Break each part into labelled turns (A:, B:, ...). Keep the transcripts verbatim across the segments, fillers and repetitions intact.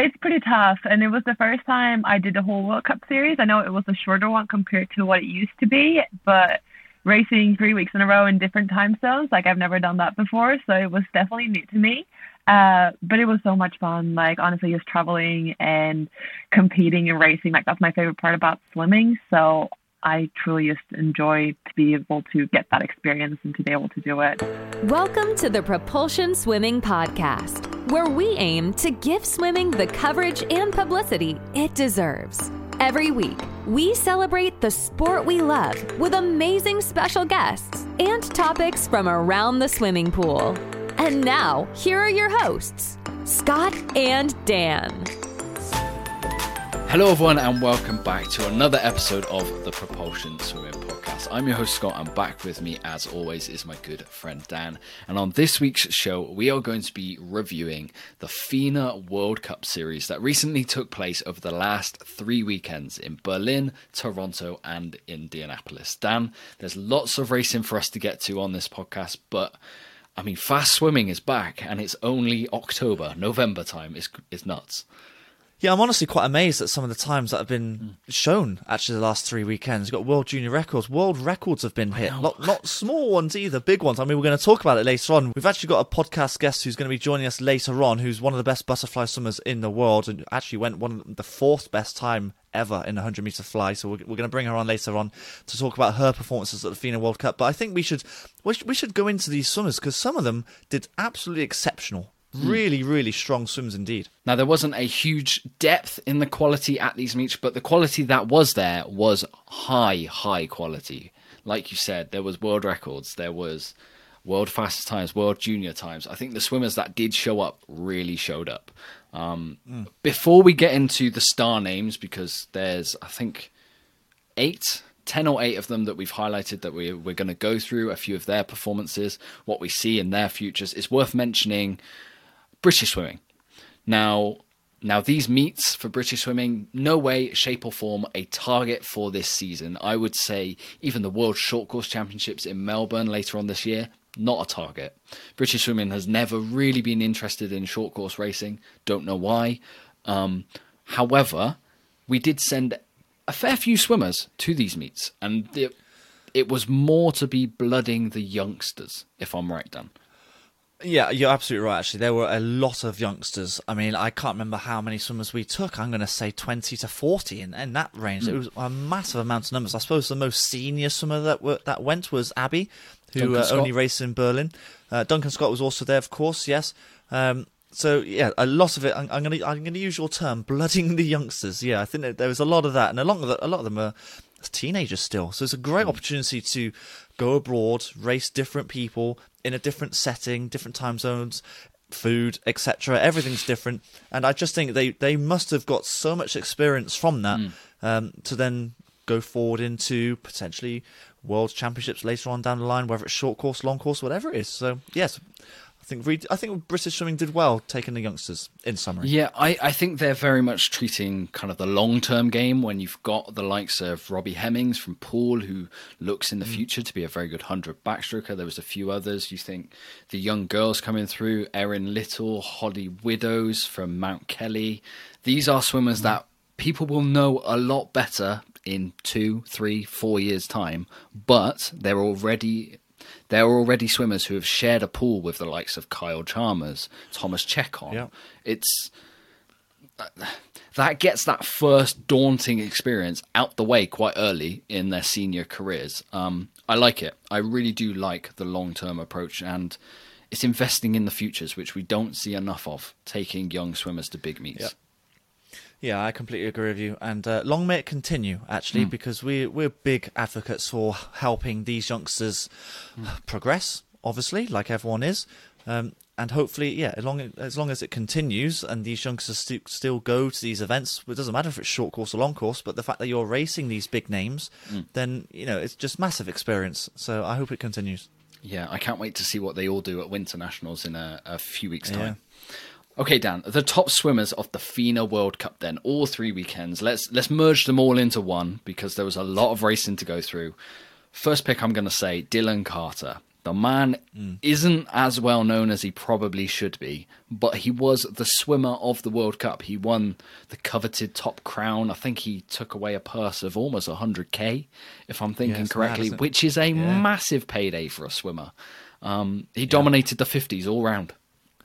A: It's pretty tough, and it was the first time I did the whole World Cup series. I know it was a shorter one compared to what it used to be, but racing three weeks in a row in different time zones, like I've never done that before, so it was definitely new to me. Uh, but it was so much fun. Like honestly, just traveling and competing and racing, like that's my favorite part about swimming. So I truly just enjoy to be able to get that experience and to be able to do it.
B: Welcome to the Propulsion Swimming Podcast, where we aim to give swimming the coverage and publicity it deserves. Every week, we celebrate the sport we love with amazing special guests and topics from around the swimming pool. And now, here are your hosts, Scott and Dan.
C: Hello everyone and welcome back to another episode of the Propulsion Swimming Podcast. I'm your host Scott, and back with me as always is my good friend Dan. And on this week's show we are going to be reviewing the FINA World Cup series that recently took place over the last three weekends in Berlin, Toronto and Indianapolis. Dan, there's lots of racing for us to get to on this podcast, but I mean fast swimming is back and it's only October, November time. It's, it's nuts.
D: Yeah, I'm honestly quite amazed at some of the times that have been shown, actually, the last three weekends. You've got world junior records. World records have been hit. Not, not small ones either, big ones. I mean, we're going to talk about it later on. We've actually got a podcast guest who's going to be joining us later on, who's one of the best butterfly swimmers in the world and actually went one of the fourth best time ever in a hundred meter fly. So we're, we're going to bring her on later on to talk about her performances at the FINA World Cup. But I think we should, we should, we should go into these swimmers because some of them did absolutely exceptional. Really, really strong swims indeed.
C: Now, there wasn't a huge depth in the quality at these meets, but the quality that was there was high, high quality. Like you said, there was world records, there was world fastest times, world junior times. I think the swimmers that did show up really showed up. Um, mm. Before we get into the star names, because there's, I think, eight... ten or eight of them that we've highlighted that we, we're going to go through, a few of their performances, what we see in their futures, it's worth mentioning British swimming. Now, now these meets for British swimming, no way, shape or form a target for this season. I would say even the World Short Course Championships in Melbourne later on this year, not a target. British swimming has never really been interested in short course racing. Don't know why. Um, however, we did send a fair few swimmers to these meets, and it, it was more to be blooding the youngsters, if I'm right, Dan.
D: Yeah, you're absolutely right, actually. There were a lot of youngsters. I mean, I can't remember how many swimmers we took. I'm going to say twenty to forty in, in that range. Mm. It was a massive amount of numbers. I suppose the most senior swimmer that were, that went was Abby, who uh, only raced in Berlin. Uh, Duncan Scott was also there, of course, yes. Um, So yeah, a lot of it. I'm, I'm going to I'm going to use your term, blooding the youngsters. Yeah, I think that there was a lot of that, and a lot of the, a lot of them are teenagers still. So it's a great mm. opportunity to go abroad, race different people in a different setting, different time zones, food, et cetera. Everything's different, and I just think they, they must have got so much experience from that mm. um, to then go forward into potentially world championships later on down the line, whether it's short course, long course, whatever it is. So yes. I think I think British swimming did well taking the youngsters, in summary.
C: Yeah, I, I think they're very much treating kind of the long-term game when you've got the likes of Robbie Hemmings from Poole, who looks in the mm. future to be a very good hundred backstroker. There was a few others. You think the young girls coming through, Erin Little, Holly Widows from Mount Kelly. These are swimmers mm. that people will know a lot better in two, three, four years' time, but they're already... There are already swimmers who have shared a pool with the likes of Kyle Chalmers, Thomas Chekon. Yeah. It's that gets that first daunting experience out the way quite early in their senior careers. Um, I like it. I really do like the long-term approach, and it's investing in the futures, which we don't see enough of, taking young swimmers to big meets.
D: Yep. Yeah, I completely agree with you. And uh, long may it continue, actually, mm. because we, we're big advocates for helping these youngsters mm. progress, obviously, like everyone is. Um, and hopefully, yeah, as long, as long as it continues and these youngsters st- still go to these events, it doesn't matter if it's short course or long course, but the fact that you're racing these big names, mm. then, you know, it's just massive experience. So I hope it continues.
C: Yeah, I can't wait to see what they all do at Winter Nationals in a, a few weeks' time.
D: Yeah.
C: Okay, Dan, the top swimmers of the FINA World Cup then, all three weekends. Let's let's merge them all into one because there was a lot of racing to go through. First pick, I'm going to say Dylan Carter. The man mm. isn't as well known as he probably should be, but he was the swimmer of the World Cup. He won the coveted top crown. I think he took away a purse of almost one hundred K, if I'm thinking yeah, correctly, mad, which is a yeah. massive payday for a swimmer. Um, he yeah. dominated the fifties all round.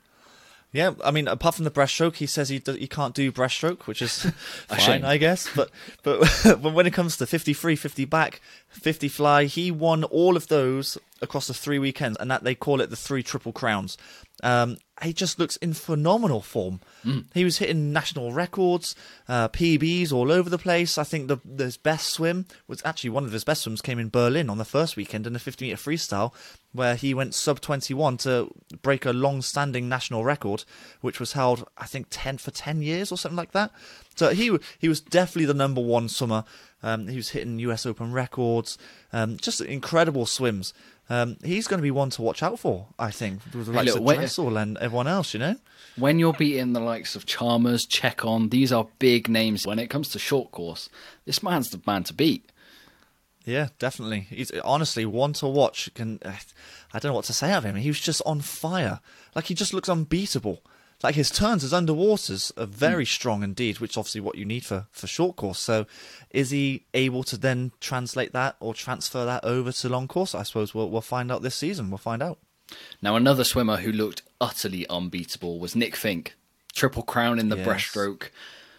D: Yeah, I mean, apart from the breaststroke, he says he do, he can't do breaststroke, which is fine, I guess. But but when it comes to fifty free, fifty back, fifty fly, he won all of those across the three weekends, and that they call it the three triple crowns. Um, he just looks in phenomenal form. Mm. He was hitting national records, uh, P Bs all over the place. I think the his best swim was actually one of his best swims came in Berlin on the first weekend in the fifty meter freestyle, where he went sub twenty-one to break a long-standing national record, which was held, I think, ten for ten years or something like that. So he he was definitely the number one swimmer. Um, he was hitting U S Open records, um, just incredible swims. Um, he's going to be one to watch out for, I think, with the likes hey, look, of Dressel and everyone else, you know?
C: When you're beating the likes of Chalmers, Chekon, these are big names. When it comes to short course, this man's the man to beat.
D: Yeah, definitely. He's honestly one to watch. Can I don't know what to say of him. He was just on fire. Like, he just looks unbeatable. Like, his turns, his underwaters are very mm. strong indeed, which is obviously what you need for, for short course. So is he able to then translate that or transfer that over to long course? I suppose we'll, we'll find out this season. We'll find out.
C: Now, another swimmer who looked utterly unbeatable was Nick Fink. Triple crown in the yes. breaststroke.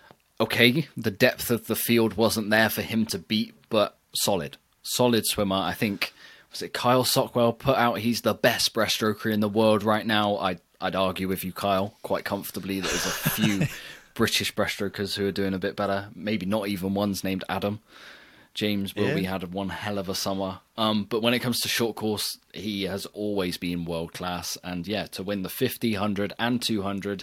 C: Okay, the depth of the field wasn't there for him to beat, but solid. Solid swimmer. I think, was it Kyle Sockwell put out he's the best breaststroker in the world right now? I I'd argue with you, Kyle, quite comfortably. There's a few British breaststrokers who are doing a bit better. Maybe not even one's named Adam. James Wilby yeah. had one hell of a summer. Um, but when it comes to short course, he has always been world class. And yeah, to win the fifty, one hundred and two hundred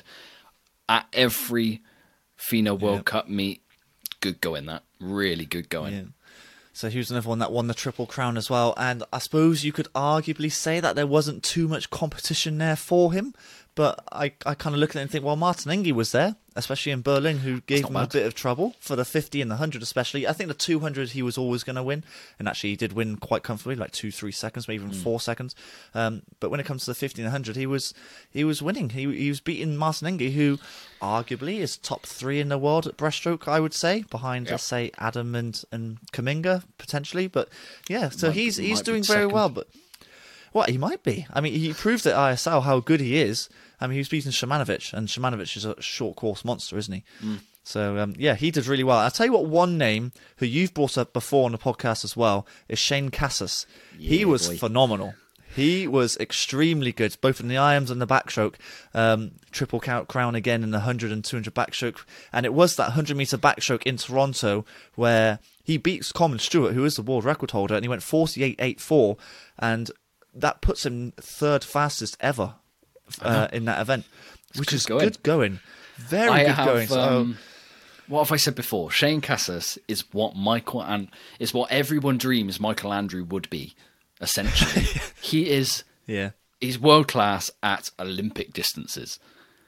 C: at every FINA World yeah. Cup meet, good going that. Really good going.
D: Yeah. So he was another one that won the Triple Crown as well. And I suppose you could arguably say that there wasn't too much competition there for him. But I, I kind of look at it and think, well, Martin Enge was there, especially in Berlin, who gave him bad. a bit of trouble for the fifty and the one hundred especially. I think the two hundred he was always going to win. And actually he did win quite comfortably, like two, three seconds, maybe even mm. four seconds. Um, but when it comes to the fifty and the one hundred, he was he was winning. He, he was beating Martin Enge, who arguably is top three in the world at breaststroke, I would say, behind, yep. let's say, Adam and, and Kaminga, potentially. But yeah, so might, he's he's doing very second. well. But well, he might be. I mean, he proved at I S L how good he is. I mean, he was beating Shimanovic, and Shimanovic is a short course monster, isn't he? Mm. So, um, yeah, he did really well. I'll tell you what, one name who you've brought up before on the podcast as well is Shane Cassis. Yeah, he was boy. phenomenal. He was extremely good, both in the irons and the backstroke. Um, triple count crown again in the one hundred and two hundred backstroke. And it was that one hundred metre backstroke in Toronto where he beats Coleman Stewart, who is the world record holder, and he went forty-eight eighty-four, and that puts him third fastest ever uh, in that event, it's which good is going. good going. Very I good have, going. So, um,
C: what have I said before? Shane Cassis is what Michael and is what everyone dreams Michael Andrew would be. Essentially, he is. Yeah, he's world class at Olympic distances.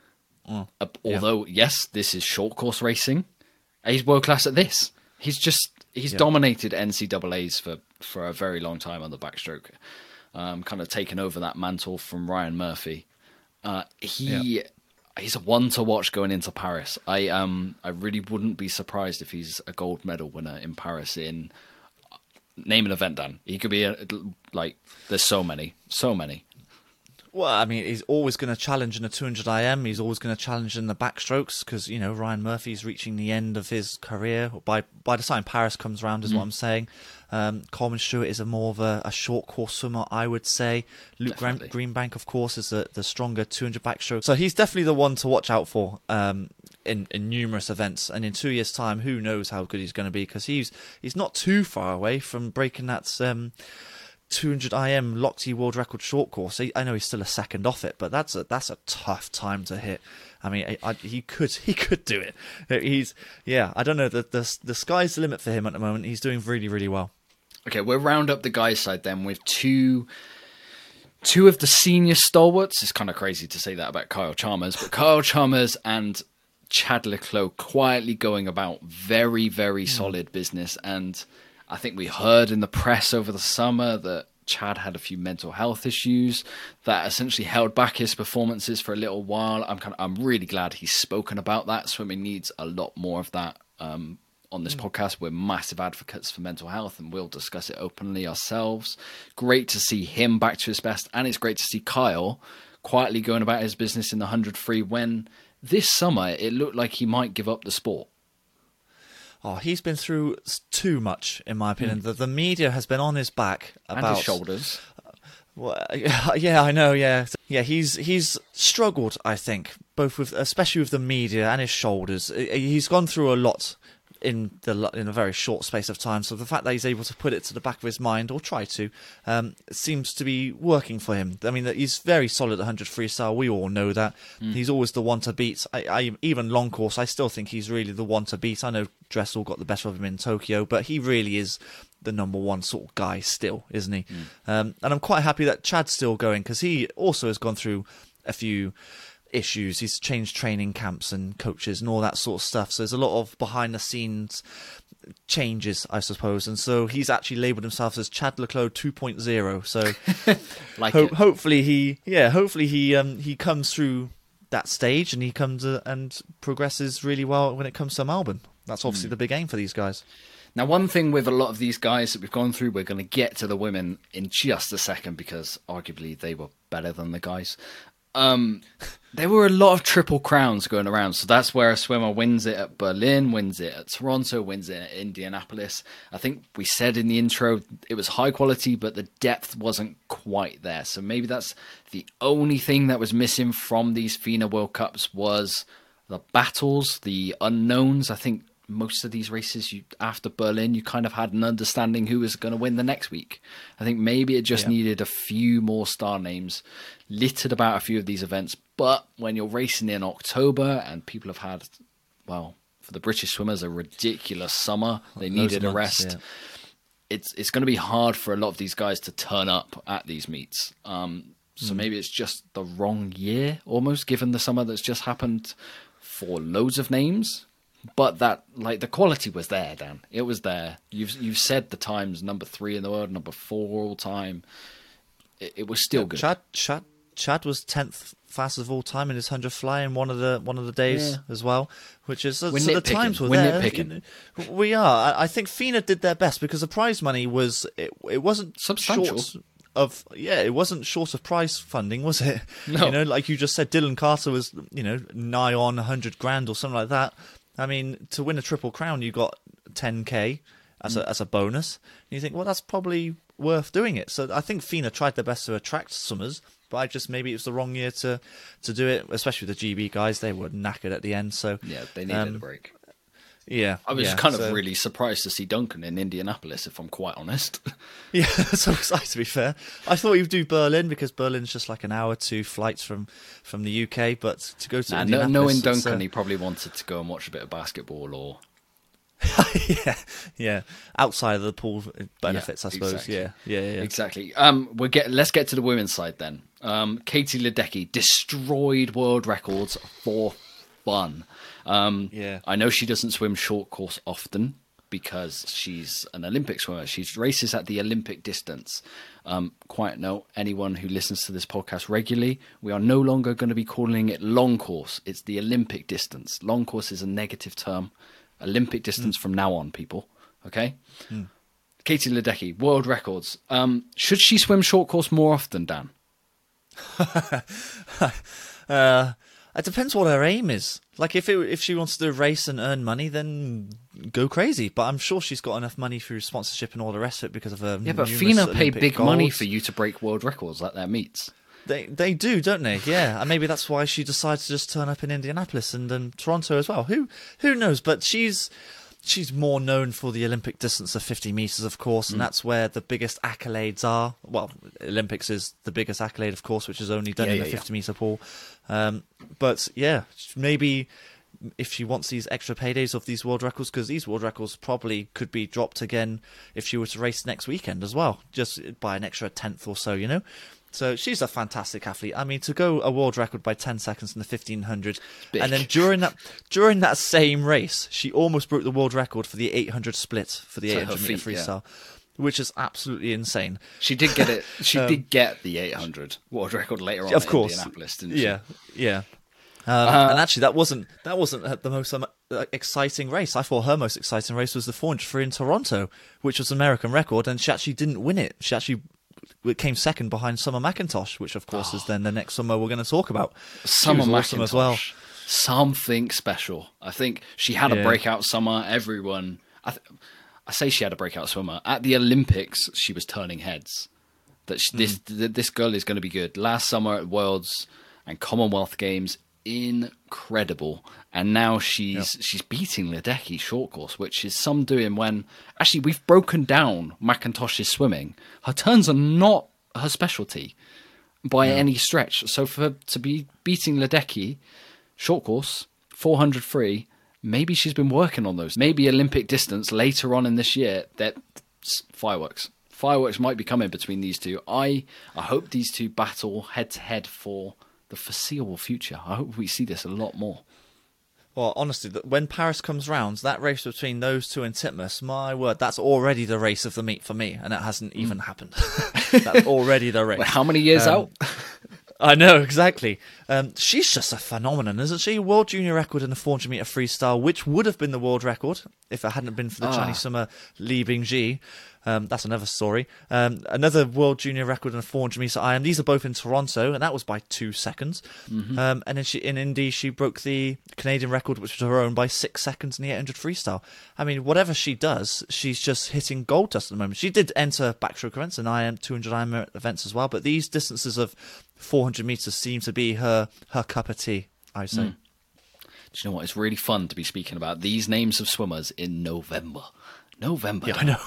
C: Mm, uh, although, yeah. yes, this is short course racing. He's world class at this. He's just he's yeah. dominated N C A As for for a very long time on the backstroke. Um, kind of taken over that mantle from Ryan Murphy. Uh, he. Yeah. He's a one to watch going into Paris. I um I really wouldn't be surprised if he's a gold medal winner in Paris. In name an event, Dan. He could be a, like. There's so many, so many.
D: Well, I mean, he's always going to challenge in the two hundred I M. He's always going to challenge in the backstrokes because you know Ryan Murphy's reaching the end of his career. By by the time Paris comes around, is mm. what I'm saying. Um, Coleman Stewart is a more of a, a short course swimmer, I would say. Luke Green, Greenbank, of course, is the, the stronger two hundred backstroke. So he's definitely the one to watch out for um, in, in numerous events. And in two years' time, who knows how good he's going to be because he's he's not too far away from breaking that um, two hundred I M Lochte World Record short course. I know he's still a second off it, but that's a that's a tough time to hit. I mean, I, I, he could he could do it. He's yeah. I don't know. The, the the sky's the limit for him at the moment. He's doing really really well.
C: Okay, we'll round up the guys' side then with two two of the senior stalwarts. It's kind of crazy to say that about Kyle Chalmers, but Kyle Chalmers and Chad le Clos quietly going about very, very mm. solid business. And I think we heard in the press over the summer that Chad had a few mental health issues that essentially held back his performances for a little while. I'm kind of, I'm really glad he's spoken about that. Swimming needs a lot more of that. Um, on this mm. podcast, we're massive advocates for mental health, and we'll discuss it openly ourselves. Great to see him back to his best, and it's great to see Kyle quietly going about his business in the one hundred free when this summer it looked like he might give up the sport.
D: Oh, he's been through too much, in my opinion. Mm. The, the media has been on his back about...
C: And his shoulders.
D: Uh, well, yeah, I know, yeah. Yeah, he's he's struggled, I think, both with, especially with the media and his shoulders. He's gone through a lot in the in a very short space of time. So the fact that he's able to put it to the back of his mind, or try to, um, seems to be working for him. I mean, he's very solid at one hundred freestyle. We all know that. Mm. He's always the one to beat. I, I even long course, I still think he's really the one to beat. I know Dressel got the better of him in Tokyo, but he really is the number one sort of guy still, isn't he? Mm. Um, and I'm quite happy that Chad's still going, because he also has gone through a few issues. He's changed training camps and coaches and all that sort of stuff. So there's a lot of behind the scenes changes, I suppose. And so he's actually labelled himself as Chad le Clos two point oh. So
C: like
D: ho- hopefully he, yeah, hopefully he um, he comes through that stage and he comes uh, and progresses really well when it comes to Melbourne. That's obviously mm. the big aim for these guys.
C: Now, one thing with a lot of these guys that we've gone through, we're going to get to the women in just a second, because arguably they were better than the guys. Um, there were a lot of triple crowns going around. So that's where a swimmer wins it at Berlin, wins it at Toronto, wins it at Indianapolis. I think we said in the intro it was high quality, but the depth wasn't quite there. So maybe that's the only thing that was missing from these FINA World Cups was the battles, the unknowns. I think most of these races, you after Berlin, you kind of had an understanding who was going to win the next week. I think maybe it just yeah. needed a few more star names littered about a few of these events. But when you're racing in October and people have had, well, for the British swimmers, a ridiculous summer, they needed a rest. Yeah. It's it's going to be hard for a lot of these guys to turn up at these meets. Um, so mm. maybe it's just the wrong year almost, given the summer that's just happened for loads of names. But that, like, the quality was there, Dan. It was there. You've you've said the times number three in the world, number four all time. It, it was still
D: yeah,
C: good.
D: Chad Chad Chad was tenth fastest of all time in his hundred fly in one of the one of the days yeah. as well, which is so, so the times were
C: we're
D: there.
C: Nitpicking.
D: We are. I, I think FINA did their best, because the prize money was it. It wasn't
C: substantial.
D: Short of yeah, it wasn't short of prize funding, was it?
C: No.
D: You know, like you just said, Dylan Carter was you know nigh on a hundred grand or something like that. I mean, to win a triple crown, you got ten K as a as a bonus. And you think, well, that's probably worth doing it. So I think FINA tried their best to attract swimmers, but I just maybe it was the wrong year to, to do it, especially with the G B guys. They were knackered at the end. So
C: yeah, they needed
D: um,
C: a break.
D: Yeah,
C: I was
D: yeah,
C: kind
D: so.
C: of really surprised to see Duncan in Indianapolis, if I'm quite honest.
D: Yeah, so was I, to be fair. I thought you'd do Berlin, because Berlin's just like an hour, two flights from, from the U K, but to go to
C: nah,
D: Indianapolis...
C: Knowing Duncan,
D: uh,
C: he probably wanted to go and watch a bit of basketball or...
D: yeah, yeah. Outside of the pool benefits, yeah, I suppose.
C: Exactly.
D: Yeah, yeah, yeah.
C: Exactly. Um, we'll get, let's get to the women's side then. Um, Katie Ledecky destroyed world records for fun. Um,
D: yeah.
C: I know she doesn't swim short course often because she's an Olympic swimmer. She races at the Olympic distance. Um, quiet note, anyone who listens to this podcast regularly, we are no longer going to be calling it long course. It's the Olympic distance. Long course is a negative term. Olympic distance mm. from now on, people. Okay? Mm. Katie Ledecky, world records. Um, should she swim short course more often, Dan?
D: uh, it depends what her aim is. Like, if it, if she wants to race and earn money, then go crazy. But I'm sure she's got enough money through sponsorship and all the rest of it because of her.
C: Yeah, but FINA pay big goals. money for you to break world records at their meets.
D: They they do, don't they? Yeah, and maybe that's why she decided to just turn up in Indianapolis and um, Toronto as well. Who who knows? But she's she's more known for the Olympic distance of fifty meters, of course, and mm. that's where the biggest accolades are. Well, Olympics is the biggest accolade, of course, which is only done
C: yeah,
D: in
C: yeah,
D: the fifty
C: yeah.
D: meter pool. Um, but yeah, maybe if she wants these extra paydays of these world records, because these world records probably could be dropped again if she were to race next weekend as well, just by an extra tenth or so, you know. So she's a fantastic athlete. I mean, to go a world record by ten seconds in the fifteen hundred, and then during that during that same race, she almost broke the world record for the eight hundred split for the so eight hundred meter freestyle. which is absolutely insane.
C: She did get it. She
D: Um,
C: did get the eight hundred world record later on
D: Of
C: at
D: course.
C: Indianapolis, didn't she?
D: Yeah, yeah. Um,
C: Uh,
D: and actually, that wasn't that wasn't the most um, uh, exciting race. I thought her most exciting race was the four hundred free in Toronto, which was an American record, and she actually didn't win it. She actually came second behind Summer McIntosh, which of course is then the next summer we're going to talk about.
C: Summer
D: She was awesome
C: McIntosh,
D: as well.
C: something special. I think she had a
D: Yeah.
C: breakout summer. Everyone, I, th- I say she had a breakout summer at the Olympics. She was turning heads. That she, this
D: Mm.
C: th- this girl is going to be good. Last summer at Worlds and Commonwealth Games, incredible. And now she's
D: Yep.
C: she's beating Ledecky short course, which is some doing. When actually we've broken down McIntosh's swimming. Her turns are not her specialty by any stretch. So for to be beating Ledecky short course, four hundred free, maybe she's been working on those. Maybe Olympic distance later on in this year. That fireworks, fireworks might be coming between these two. I I hope these two battle head to head for the foreseeable future. I hope we see this a lot more.
D: Well, honestly, th- when Paris comes round, that race between those two and Titmus, my word, that's already the race of the meet for me, and it hasn't even happened. That's already the race.
C: Wait, how many years
D: Um,
C: out?
D: I know, exactly. Um, she's just a phenomenon, isn't she? World junior record in the four hundred metre freestyle, which would have been the world record if it hadn't been for the
C: Ah.
D: Chinese summer Li Bingji. Um, that's another story. Um, another world junior record in the four hundred metre I M. These are both in Toronto, and that was by two seconds.
C: Mm-hmm.
D: Um, and then she, in Indy, she broke the Canadian record, which was her own, by six seconds in the eight hundred freestyle. I mean, whatever she does, she's just hitting gold dust at the moment. She did enter backstroke events and I M two hundred I M events as well, but these distances of four hundred metres seem to be her her cup of tea, I say.
C: Mm. Do you know what? It's really fun to be speaking about these names of swimmers in November. November.
D: Yeah, I know.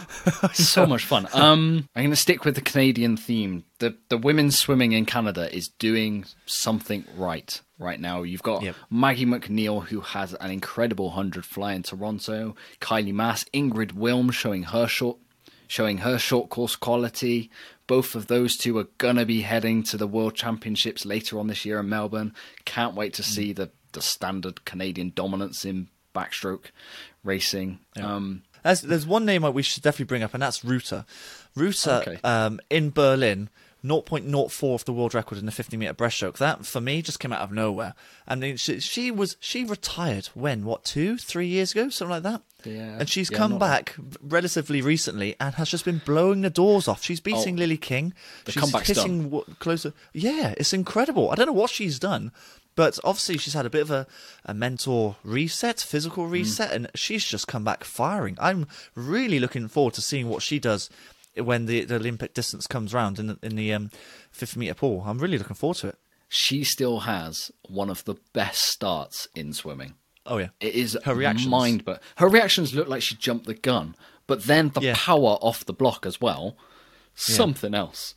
C: So much fun. Um, I'm going to stick with the Canadian theme. The the women's swimming in Canada is doing something right right now. You've got
D: Yep.
C: Maggie McNeil, who has an incredible one hundred fly in Toronto. Kylie Mass, Ingrid Wilm showing her short, showing her short course quality. Both of those two are going to be heading to the World Championships later on this year in Melbourne. Can't wait to see the, the standard Canadian dominance in backstroke racing. Um,
D: There's, there's one name we should definitely bring up, and that's Ruta. Ruta
C: Okay.
D: um, in Berlin, zero point zero four of the world record in the fifty metre breaststroke. That, for me, just came out of nowhere. I mean, she, she was she retired when, what, two, three years ago? Something like that?
C: Yeah.
D: And she's
C: Yeah,
D: come
C: not
D: back relatively recently and has just been blowing the doors off. She's beating
C: Oh,
D: Lily King.
C: the
D: She's
C: comeback's
D: hitting
C: done.
D: w- closer. Yeah, it's incredible. I don't know what she's done, but obviously she's had a bit of a, a mental reset, physical
C: Mm.
D: reset, and she's just come back firing. I'm really looking forward to seeing what she does when the, the Olympic distance comes round in the, in the um, fifty metre pool. I'm really looking forward to it.
C: she still has one of the best starts in swimming.
D: Oh, yeah.
C: It is
D: Her reactions.
C: mind, but her reactions look like she jumped the gun. But then the
D: Yeah.
C: power off the block as well, something else.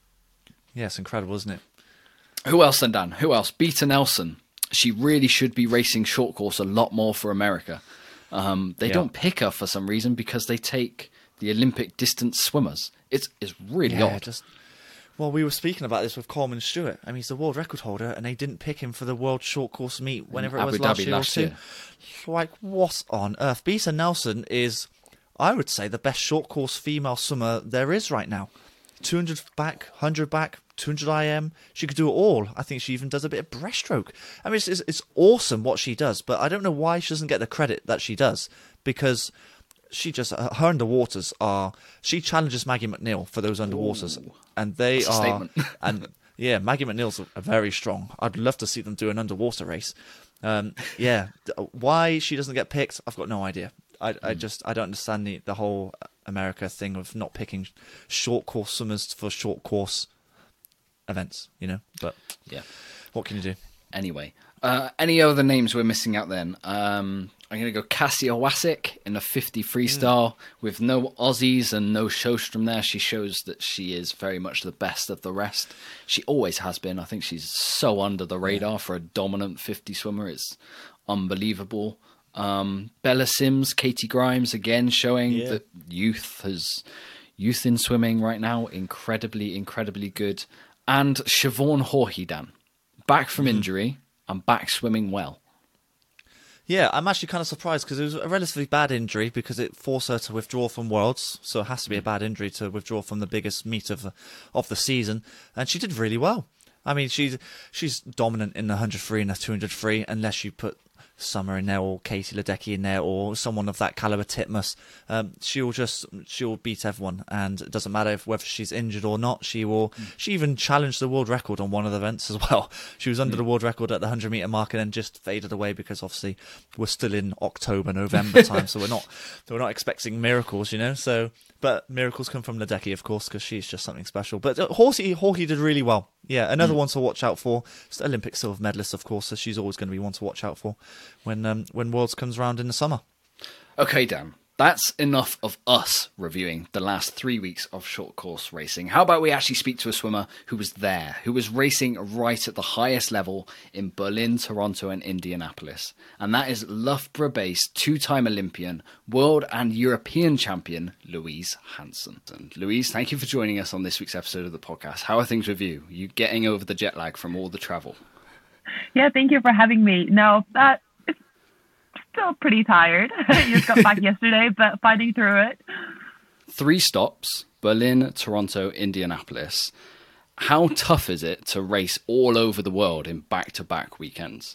D: Yeah, it's incredible, isn't it?
C: Who else then, Dan? Who else? Beta Nelson. She really should be racing short course a lot more for America. Um, they
D: Yeah.
C: don't pick her for some reason because they take the Olympic distance swimmers. It's it's really
D: Yeah,
C: odd.
D: just. Well, we were speaking about this with Coleman Stewart. I mean, he's the world record holder, and they didn't pick him for the world short course meet whenever it
C: Abu
D: was last
C: Dhabi
D: year
C: last
D: or two.
C: year.
D: Like, what on earth? Beta Nelson is, I would say, the best short course female swimmer there is right now. two hundred back, one hundred back, two hundred I M. She could do it all. I think she even does a bit of breaststroke. I mean, it's, it's, it's awesome what she does, but I don't know why she doesn't get the credit that she does, because she just, her underwaters are, she challenges Maggie McNeil for those underwaters,
C: Ooh.
D: and they
C: That's a
D: are,
C: statement.
D: and yeah, Maggie McNeil's are very strong. I'd love to see them do an underwater race. Um, yeah, why she doesn't get picked, I've got no idea. I, I just, I don't understand the, the whole America thing of not picking short course swimmers for short course events, you know, but
C: Yeah.
D: what can you do?
C: Anyway, uh, any other names we're missing out then? Um, I'm going to go Cassia Wasik in the fifty freestyle with no Aussies and no Sjostrom there. She shows that she is very much the best of the rest. She always has been. I think she's so under the radar for a dominant fifty swimmer. It's unbelievable. Um, Bella Sims, Katie Grimes, again showing
D: Yeah.
C: that youth has youth in swimming right now. Incredibly, incredibly good. And Siobhan Horhidan, back from injury and back swimming well.
D: Yeah, I'm actually kind of surprised because it was a relatively bad injury because it forced her to withdraw from Worlds. So it has to be a bad injury to withdraw from the biggest meet of the, of the season. And she did really well. I mean, she's she's dominant in the one hundred free and the two hundred free, unless you put Summer in there or Katie Ledecky in there or someone of that caliber, Titmus. Um, she'll just she'll beat everyone, and it doesn't matter if whether she's injured or not. She will. Mm. She even challenged the world record on one of the events as well. She was under mm. the world record at the one hundred meter mark and then just faded away because obviously we're still in October, November time, so we're not we're not expecting miracles, you know. So, but miracles come from Ledecky, of course, because she's just something special. But uh, Horsey Hawkey did really well. Yeah, another mm. one to watch out for. It's Olympic silver medalist, of course, so she's always going to be one to watch out for when um, when Worlds comes around in the summer.
C: Okay, Dan, that's enough of us reviewing the last three weeks of short course racing. How about we actually speak to a swimmer who was there, who was racing right at the highest level in Berlin, Toronto and Indianapolis. And that is Loughborough-based two-time Olympian, world and European champion, Louise Hansen. And Louise, thank you for joining us on this week's episode of the podcast. How are things with you? Are you getting over the jet lag from all the travel?
A: Yeah, thank you for having me. No, that is still pretty tired. Just got back yesterday, but fighting through it.
C: Three stops, Berlin, Toronto, Indianapolis. How tough is it to race all over the world in back-to-back weekends?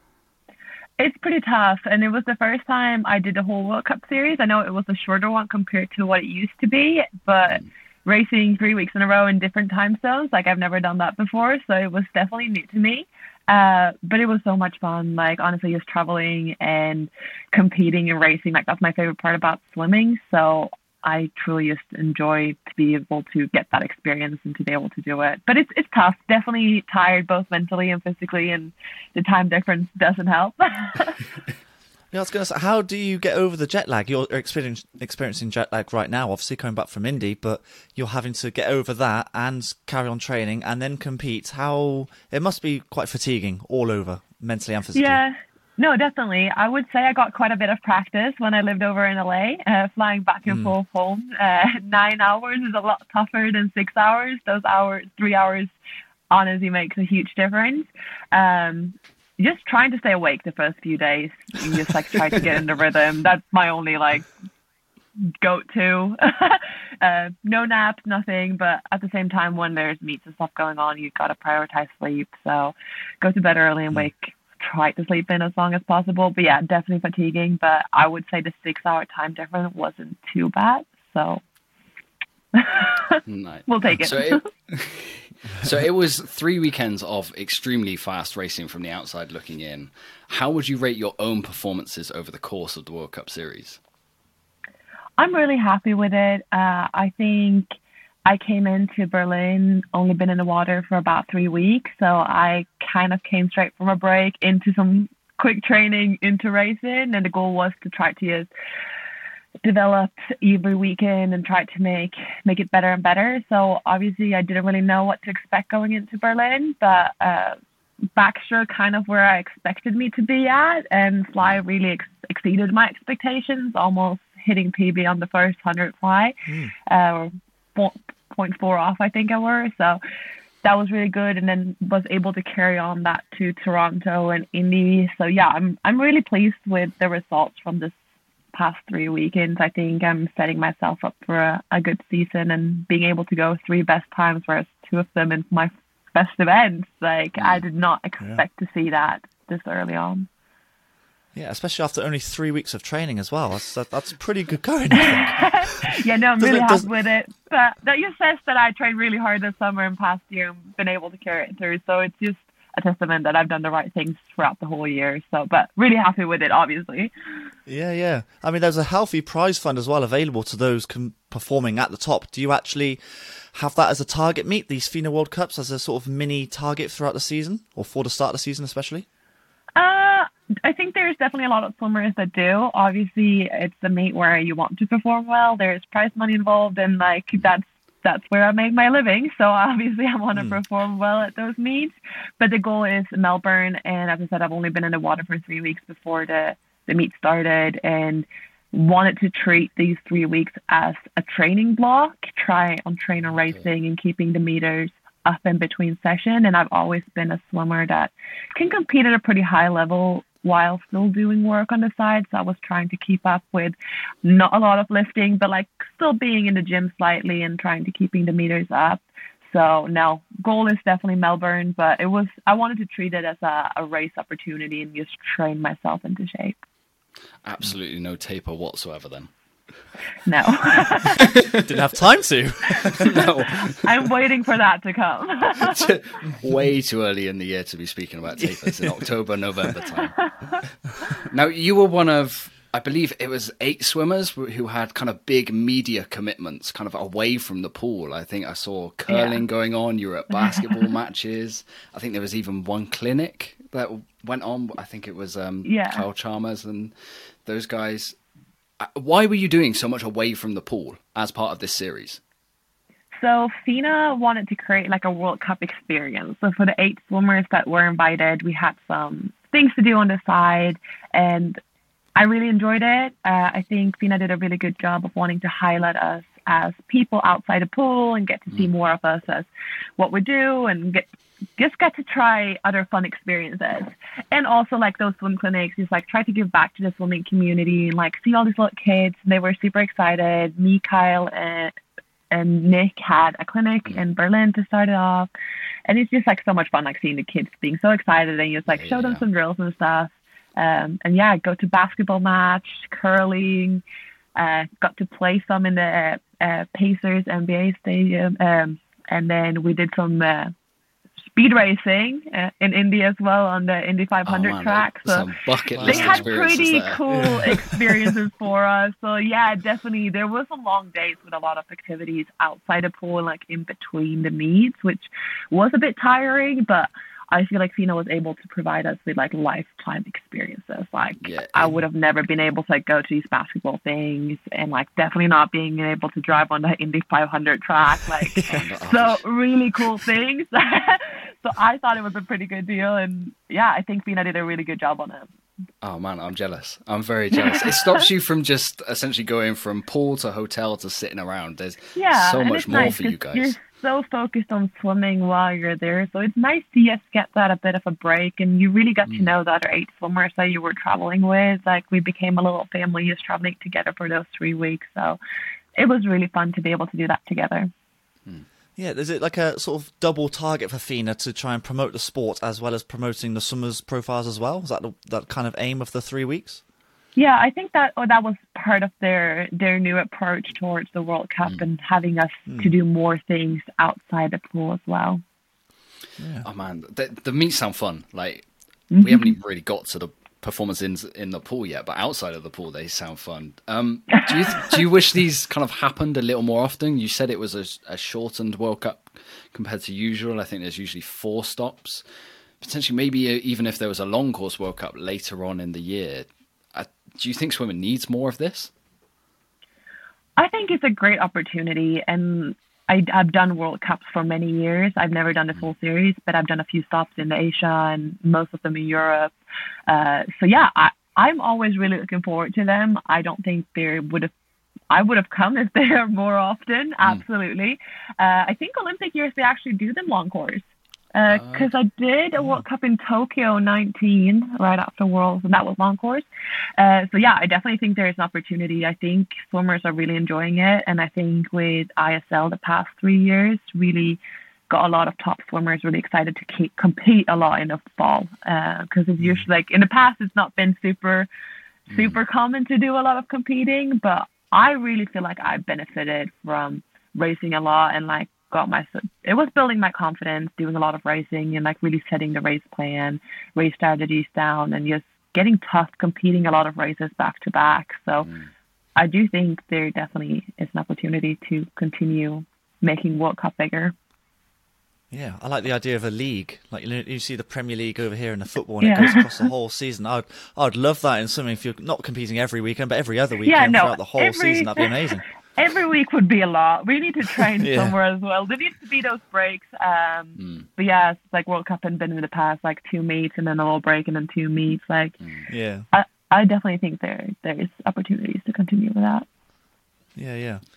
A: It's pretty tough, and it was the first time I did a whole World Cup series. I know it was a shorter one compared to what it used to be, but mm. racing three weeks in a row in different time zones, like I've never done that before, so it was definitely new to me. Uh, but it was so much fun. Like, honestly, just traveling and competing and racing, like that's my favorite part about swimming. So I truly just enjoy to be able to get that experience and to be able to do it. But it's it's tough. Definitely tired, both mentally and physically, and the time difference doesn't help.
D: Yeah, I was going to say, how do you get over the jet lag? You're experiencing, experiencing jet lag right now, obviously coming back from Indy, but you're having to get over that and carry on training and then compete. How it must be quite fatiguing all over, mentally and physically.
A: Yeah, no, definitely. I would say I got quite a bit of practice when I lived over in L A, uh, flying back and mm. forth home. Uh, nine hours is a lot tougher than six hours. Those hours, three hours, honestly makes a huge difference. Um, Just trying to stay awake the first few days and just like try to get in the rhythm. That's my only like go-to. uh, no naps, nothing. But at the same time, when there's meets and stuff going on, you've got to prioritize sleep. So go to bed early and wake, try to sleep in as long as possible. But yeah, definitely fatiguing. But I would say the six-hour time difference wasn't too bad. So
C: nice.
A: We'll take it.
C: So it- So it was three weekends of extremely fast racing from the outside looking in. How would you rate your own performances over the course of the World Cup Series?
A: I'm really happy with it. Uh, I think I came into Berlin, only been in the water for about three weeks. So I kind of came straight from a break into some quick training into racing. And the goal was to try to just develop every weekend and try to make make it better and better. So obviously I didn't really know what to expect going into Berlin, but uh, backstroke kind of where I expected me to be at, and fly really ex- exceeded my expectations, almost hitting P B on the first one hundred fly, mm. uh, zero point four off I think I were. So that was really good, and then was able to carry on that to Toronto and Indy. So yeah, I'm I'm really pleased with the results from this past three weekends. I think I'm setting myself up for a, a good season, and being able to go three best times, whereas two of them in my best events. Like mm. I did not expect yeah. to see that this early on.
D: Yeah, especially after only three weeks of training as well. That's that, that's pretty good going, I think.
A: Yeah, no, I'm
D: does
A: really
D: it,
A: happy
D: does...
A: with it. But that just says that I trained really hard this summer and past year and been able to carry it through. So it's just a testament that I've done the right things throughout the whole year. So, but really happy with it, obviously.
D: Yeah, yeah. I mean, there's a healthy prize fund as well available to those com- performing at the top. Do you actually have that as a target meet, these FINA World Cups, as a sort of mini target throughout the season, or for the start of the season especially?
A: Uh, I think there's definitely a lot of swimmers that do. Obviously, it's a meet where you want to perform well. There's prize money involved, and like that's that's where I make my living. So obviously, I want to mm. perform well at those meets. But the goal is Melbourne, and as I said, I've only been in the water for three weeks before the the meet started, and wanted to treat these three weeks as a training block. Try on trainer racing and keeping the meters up in between session. And I've always been a swimmer that can compete at a pretty high level while still doing work on the side. So I was trying to keep up with not a lot of lifting, but like still being in the gym slightly and trying to keeping the meters up. So no, goal is definitely Melbourne, but it was, I wanted to treat it as a, a race opportunity and just train myself into shape.
C: Absolutely no taper whatsoever then.
A: No.
D: Didn't have time to.
C: No.
A: I'm waiting for that to come.
C: Way too early in the year to be speaking about tapers in October, November time. Now, you were one of, I believe it was eight swimmers who had kind of big media commitments kind of away from the pool. I think I saw curling yeah. going on. You were at basketball matches. I think there was even one clinic that went on. I think it was um,
A: yeah.
C: Kyle Chalmers and those guys. Why were you doing so much away from the pool as part of this series?
A: So FINA wanted to create like a World Cup experience. So for the eight swimmers that were invited, we had some things to do on the side, and I really enjoyed it. Uh, I think FINA did a really good job of wanting to highlight us as people outside the pool and get to see more of us as what we do and get just get to try other fun experiences. And also like those swim clinics, just like try to give back to the swimming community and like see all these little kids. And they were super excited. Me, Kyle, and, and Nick had a clinic in Berlin to start it off. And it's just like so much fun, like seeing the kids being so excited and you just like show them some drills and stuff. Um, and yeah, go to basketball match, curling, uh, got to play some in the uh, Pacers N B A stadium. Um, and then we did some uh, speed racing uh, in India as well on the Indy five hundred oh, man, track. So
C: some bucket
A: they
C: list
A: had pretty
C: there.
A: cool experiences for us. So yeah, definitely there was some long days with a lot of activities outside the pool, like in between the meets, which was a bit tiring, but I feel like FINA was able to provide us with like lifetime experiences. Like yeah, I would have never been able to like go to these basketball things, and like definitely not being able to drive on the Indy five hundred track. Like so really cool things. So I thought it was a pretty good deal, and yeah, I think FINA did a really good job on it.
C: Oh man, I'm jealous. I'm very jealous. It stops you from just essentially going from pool to hotel to sitting around. There's
A: yeah,
C: so much more
A: nice
C: for you guys.
A: You're so focused on swimming while you're there, so it's nice to just get that a bit of a break, and you really got mm. to know the other eight swimmers that you were traveling with. Like we became a little family just traveling together for those three weeks. So it was really fun to be able to do that together.
C: Mm.
D: Yeah, is it like a sort of double target for FINA to try and promote the sport as well as promoting the swimmers' profiles as well? Is that the, that kind of aim of the three weeks?
A: Yeah, I think that oh, that was part of their their new approach towards the World Cup mm. and having us mm. to do more things outside the pool as well.
C: Yeah. Oh man, the, the meets sound fun. Like mm-hmm. we haven't even really got to the performance in in the pool yet, but outside of the pool they sound fun. Um, do you do you wish these kind of happened a little more often? You said it was a, a shortened World Cup compared to usual. I think there's usually four stops. Potentially, maybe even if there was a long course World Cup later on in the year. Uh, do you think swimming needs more of this?
A: I think it's a great opportunity, and I, I've done World Cups for many years. I've never done the full series, but I've done a few stops in Asia and most of them in Europe. Uh, so yeah, I, I'm always really looking forward to them. I don't think there would have, I would have come if they are more often. Absolutely. Uh, I think Olympic years, they actually do them long course. Because uh, uh, I did a World Cup in Tokyo nineteen, right after Worlds, and that was long course. Uh, so yeah, I definitely think there is an opportunity. I think swimmers are really enjoying it, and I think with I S L the past three years, really got a lot of top swimmers really excited to keep, compete a lot in the fall. Because uh, it's usually like in the past, it's not been super, super mm. common to do a lot of competing, but I really feel like I benefited from racing a lot and like. Got my it was building my confidence, doing a lot of racing and like really setting the race plan, race strategies down, and just getting tough, competing a lot of races back to back. So mm. I do think there definitely is an opportunity to continue making World Cup bigger.
D: Yeah, I like the idea of a league. Like you know, you see the Premier League over here in the football, and
A: yeah.
D: it goes across the whole season. I'd I'd love that in swimming. If you're not competing every weekend, but every other weekend
A: yeah, no,
D: throughout the whole
A: every...
D: season, that'd be amazing.
A: Every week would be a lot. We need to train
D: yeah.
A: somewhere as well. There needs to be those breaks. Um, mm. But yeah, it's like World Cup had been in the past, like two meets and then a little break and then two meets. Like,
D: yeah,
A: I, I definitely think there there is opportunities to continue with that.
D: Yeah, yeah.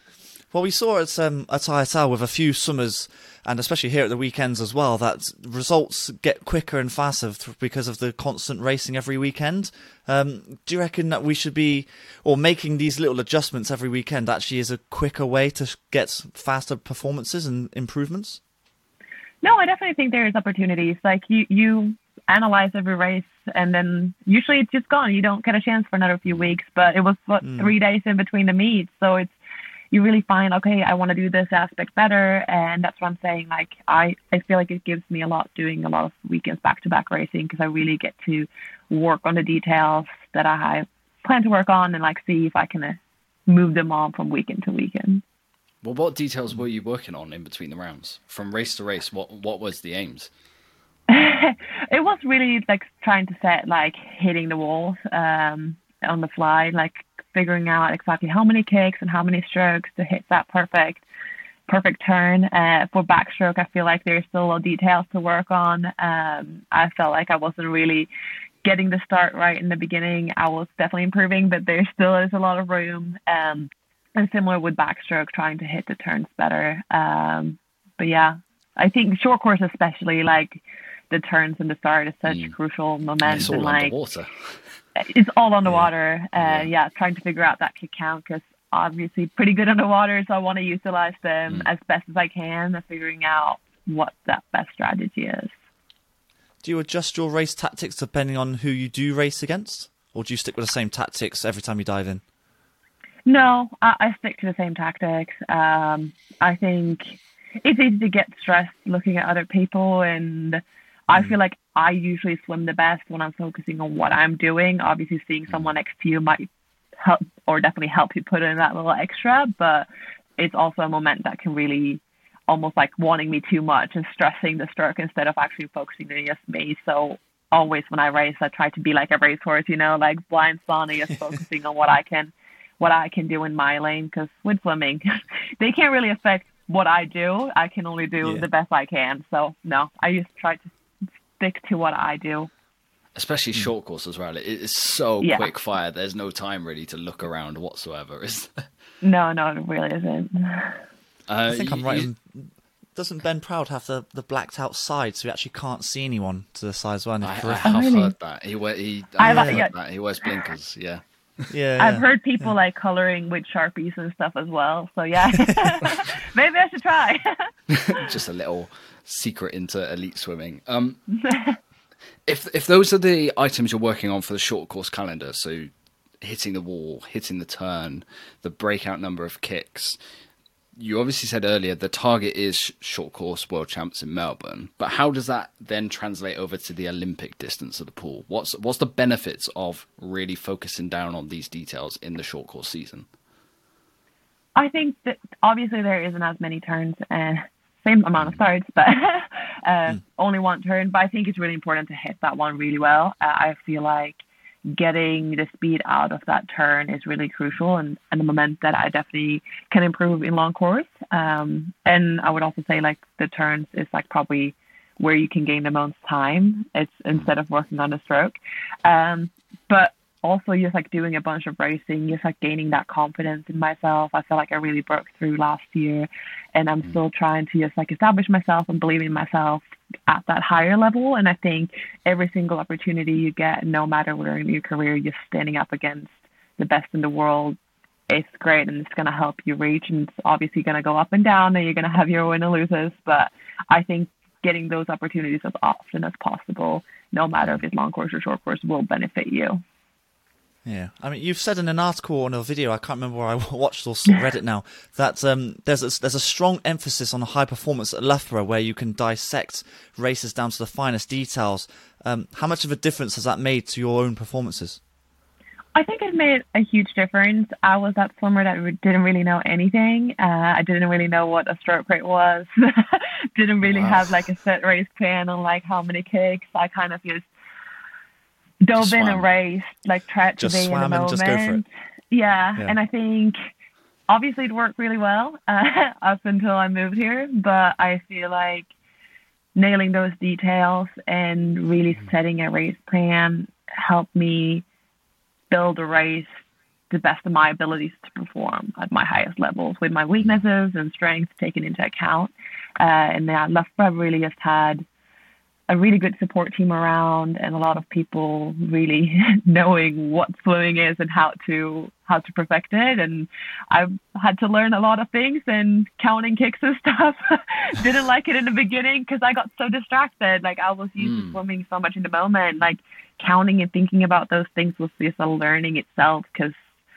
D: Well, we saw at um, at I S L with a few summers, and especially here at the weekends as well, that results get quicker and faster th- because of the constant racing every weekend. Um, do you reckon that we should be, or making these little adjustments every weekend actually is a quicker way to get faster performances and improvements?
A: No, I definitely think there is opportunities. Like you, you analyze every race, and then usually it's just gone. You don't get a chance for another few weeks. But it was what mm. three days in between the meets, so it's you really find, okay, I want to do this aspect better, and that's what I'm saying. Like I, I feel like it gives me a lot doing a lot of weekends back to back racing because I really get to work on the details that I plan to work on and like see if I can uh, move them on from weekend to weekend.
C: Well, what details were you working on in between the rounds? From race to race, what what was the aims?
A: It was really like trying to set, like hitting the walls um, on the fly, like figuring out exactly how many kicks and how many strokes to hit that perfect perfect turn. Uh, for backstroke, I feel like there's still a lot of details to work on. Um, I felt like I wasn't really getting the start right in the beginning. I was definitely improving, but there still is a lot of room. Um, And similar with backstroke, trying to hit the turns better. Um, but yeah, I think short course especially, like the turns and the start is such mm. crucial momentum.
C: It's all
A: like,
C: underwater.
A: It's all underwater. Yeah. Uh,
C: yeah.
A: yeah, trying to figure out that kick count because obviously pretty good underwater, so I want to utilize them mm. as best as I can and figuring out what that best strategy is.
D: Do you adjust your race tactics depending on who you do race against? Or do you stick with the same tactics every time you dive in?
A: No, I, I stick to the same tactics. Um, I think it's easy to get stressed looking at other people, and mm. I feel like I usually swim the best when I'm focusing on what I'm doing. Obviously, seeing mm. someone next to you might help, or definitely help you put in that little extra, but it's also a moment that can really almost like wanting me too much and stressing the stroke instead of actually focusing on just me. So always when I race, I try to be like a racehorse, you know, like blind spotting, just focusing on what I can what I can do in my lane, because with swimming, they can't really affect what I do. I can only do yeah. the best I can. So, no, I just try to stick to what I do.
C: Especially short course as well. It is so
A: yeah.
C: quick fire. There's no time really to look around whatsoever, is there?
A: No, no, it really isn't.
D: Uh, I think I'm right. You... Doesn't Ben Proud have the, the blacked out side, so he actually can't see anyone to the side as well?
C: I, I have oh, really? heard that. He, he, I, I heard yeah. that. He wears blinkers, yeah.
D: Yeah,
A: I've
D: yeah,
A: heard people
D: yeah.
A: like coloring with Sharpies and stuff as well. So yeah, maybe I should try.
C: Just a little secret into elite swimming. Um, if if those are the items you're working on for the short course calendar, so hitting the wall, hitting the turn, the breakout number of kicks. You obviously said earlier the target is short course world champs in Melbourne, but how does that then translate over to the Olympic distance of the pool? What's what's the benefits of really focusing down on these details in the short course season?
A: I think that obviously there isn't as many turns and same amount of starts, but uh, mm. only one turn. But I think it's really important to hit that one really well. Uh, I feel like getting the speed out of that turn is really crucial, and, and the moment that I definitely can improve in long course. Um, and I would also say like the turns is like probably where you can gain the most time. It's instead of working on the stroke. Um, but also just like doing a bunch of racing, just like gaining that confidence in myself. I feel like I really broke through last year, and I'm still trying to just like establish myself and believe in myself at that higher level. And I think every single opportunity you get, no matter where in your career, just standing up against the best in the world, it's great, and it's going to help you reach. And it's obviously going to go up and down, and you're going to have your win and loses. But I think getting those opportunities as often as possible, no matter if it's long course or short course, will benefit you.
D: Yeah, I mean, you've said in an article or in a video, I can't remember where I watched or read it now, that um, there's a, there's a strong emphasis on high performance at Loughborough, where you can dissect races down to the finest details. Um, how much of a difference has that made to your own performances?
A: I think it made a huge difference. I was that swimmer that didn't really know anything. Uh, I didn't really know what a stroke rate was. Didn't really wow. have like a set race plan on like how many kicks. I kind of just dove just in swam. and raced, like tried to
D: just
A: be in the moment.
D: Just go for it.
A: Yeah,
D: yeah,
A: and I think obviously it worked really well uh, up until I moved here, but I feel like nailing those details and really setting a race plan helped me build a race the best of my abilities to perform at my highest levels with my weaknesses and strengths taken into account. Uh, and yeah, Loughborough really just had a really good support team around, and a lot of people really knowing what swimming is and how to how to perfect it. And I've had to learn a lot of things, and counting kicks and stuff. Didn't like it in the beginning because I got so distracted. Like I was used mm. to swimming so much in the moment. Like counting and thinking about those things was just a learning itself, because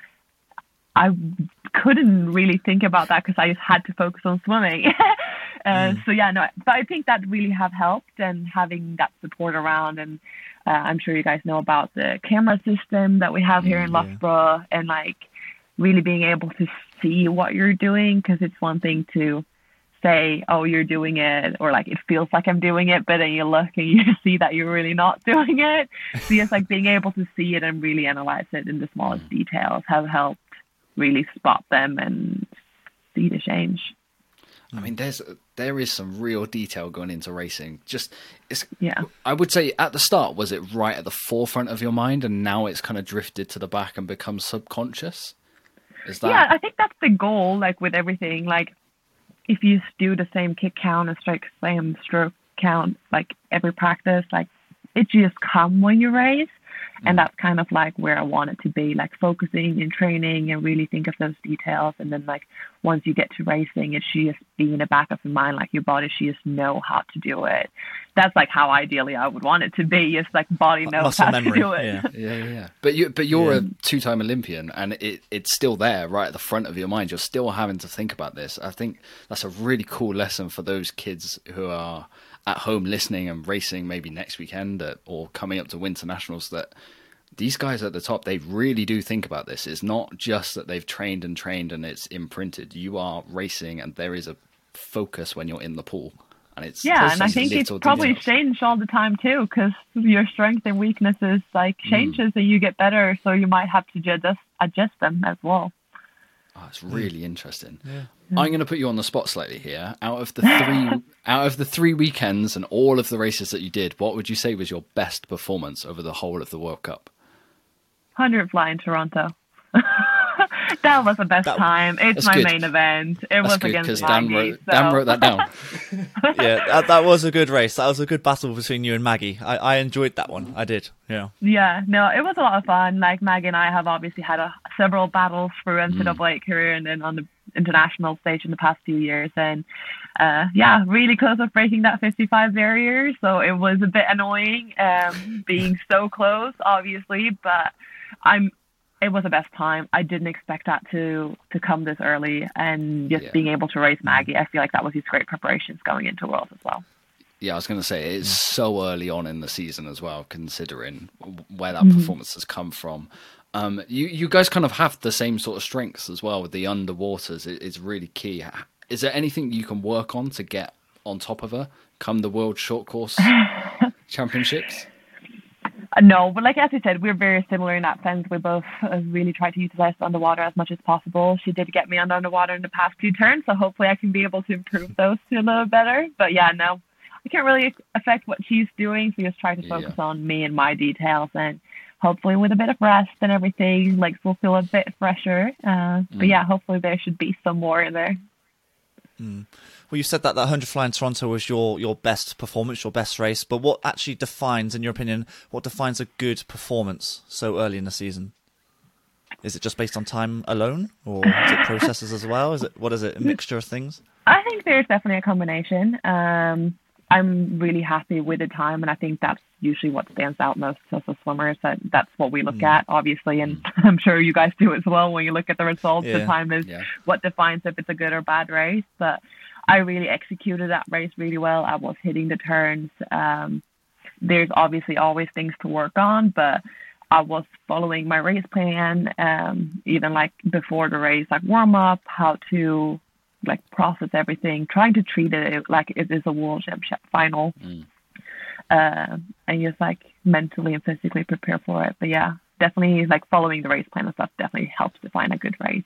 A: I couldn't really think about that because I just had to focus on swimming. uh, mm. So yeah, no, but I think that really have helped, and having that support around. And uh, I'm sure you guys know about the camera system that we have here in yeah. Loughborough, and like really being able to see what you're doing, because it's one thing to say, oh, you're doing it, or like it feels like I'm doing it, but then you look and you see that you're really not doing it. So just like being able to see it and really analyze it in the smallest mm. details have helped really spot them and see the change.
C: I mean, there's there is some real detail going into racing. Just, it's,
A: yeah.
C: I would say at the start, was it right at the forefront of your mind, and now it's kind of drifted to the back and become subconscious? Is that?
A: Yeah, I think that's the goal. Like with everything, like if you do the same kick count and strike same stroke count, like every practice, like it just come when you race. And that's kind of like where I want it to be, like focusing and training and really think of those details. And then like once you get to racing, it should just be in the back of your mind, like your body should just know how to do it. That's like how ideally I would want it to be. It's like body knows
D: Muscle
A: how
D: memory.
A: to do it.
C: Yeah, yeah, yeah. But you, but you're yeah. a two-time Olympian, and it, it's still there, right at the front of your mind. You're still having to think about this. I think that's a really cool lesson for those kids who are at home listening and racing maybe next weekend at, or coming up to Winter Nationals, that these guys at the top, they really do think about this. It's not just that they've trained and trained and it's imprinted. You are racing, and there is a focus when you're in the pool. And it's
A: yeah, and I think it's probably
C: details.
A: changed all the time too, because your strengths and weaknesses like changes mm. and you get better, so you might have to adjust adjust them as well.
C: Oh, it's really interesting.
D: Yeah.
C: I'm going to put you on the spot slightly here. Out of the three, out of the three weekends and all of the races that you did, what would you say was your best performance over the whole of the World Cup?
A: hundred fly in Toronto. That was the best that, time. It's my good. main event. It
C: that's
A: was
C: good,
A: against
C: Dan
A: Maggie.
C: Wrote,
A: so.
C: Dan wrote that down.
D: Yeah, that, that was a good race. That was a good battle between you and Maggie. I, I enjoyed that one. I did. Yeah.
A: Yeah. No, it was a lot of fun. Like Maggie and I have obviously had a, several battles for N C double A mm. career and then on the international stage in the past few years. And uh, yeah, really close of breaking that fifty-five barrier. So it was a bit annoying um, being so close, obviously, but I'm. It was the best time. I didn't expect that to to come this early, and just yeah. being able to race Maggie, I feel like that was his great preparations going into Worlds as well.
C: Yeah, I was going to say, it's yeah. so early on in the season as well, considering where that
A: mm-hmm.
C: performance has come from. Um, you, you guys kind of have the same sort of strengths as well with the underwaters. It, it's really key. Is there anything you can work on to get on top of her come the World Short Course Championships?
A: No, but like as I said, we're very similar in that sense. We both uh, really try to utilize the underwater as much as possible. She did get me on the underwater in the past two turns, so hopefully I can be able to improve those two a little better. But yeah, no, I can't really affect what she's doing, so just try to focus yeah. on me and my details, and hopefully with a bit of rest and everything, legs will feel a bit fresher. Uh, mm. But yeah, hopefully there should be some more in there.
D: Mm. Well, you said that that hundred fly in Toronto was your, your best performance, your best race. But what actually defines, in your opinion, what defines a good performance so early in the season? Is it just based on time alone, or is it processes as well? Is it what is it? A mixture of things?
A: I think there's definitely a combination. Um, I'm really happy with the time, and I think that's usually what stands out most as a swimmer. That that's what we look mm. at, obviously, and mm. I'm sure you guys do as well. When you look at the results,
D: yeah.
A: the time is
C: yeah.
A: what defines if it's a good or bad race. But I really executed that race really well. I was hitting the turns. Um, there's obviously always things to work on, but I was following my race plan, um, even like before the race, like warm up, how to like process everything, trying to treat it like it is a World Championship final, mm. uh, and just like mentally and physically prepare for it. But yeah, definitely like following the race plan and stuff definitely helps define a good race.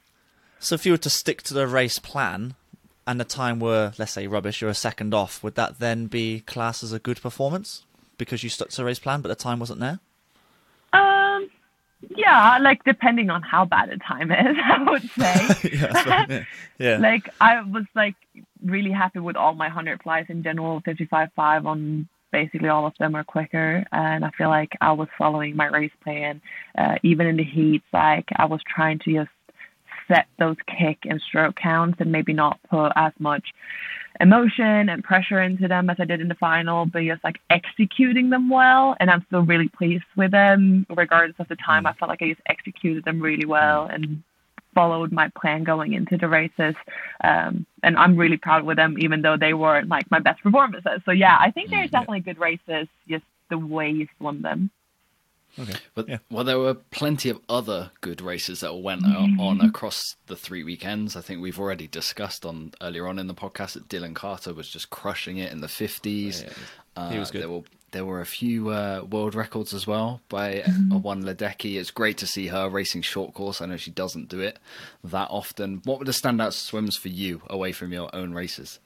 D: So if you were to stick to the race plan, and the time were, let's say, rubbish, you're a second off, would that then be classed as a good performance because you stuck to the race plan but the time wasn't there?
A: Um, Yeah, like depending on how bad the time is, I would say.
D: yeah, yeah, yeah.
A: Like I was like really happy with all my one hundred flies in general. fifty-five five on basically all of them are quicker, and I feel like I was following my race plan. Uh, even in the heats, like I was trying to just set those kick and stroke counts and maybe not put as much emotion and pressure into them as I did in the final, but just like executing them well. And I'm still really pleased with them, regardless of the time. I felt like I just executed them really well and followed my plan going into the races. Um, and I'm really proud with them, even though they weren't like my best performances. So yeah, I think there's definitely good races, just the way you swim them.
C: Okay. But yeah. Well, there were plenty of other good races that went on across the three weekends. I think we've already discussed on earlier on in the podcast that Dylan Carter was just crushing it in the fifties. Yeah, he was good. Uh, there were there were a few uh, world records as well by mm-hmm. one Ledecky. It's great to see her racing short course. I know she doesn't do it that often. What were the standout swims for you away from your own races?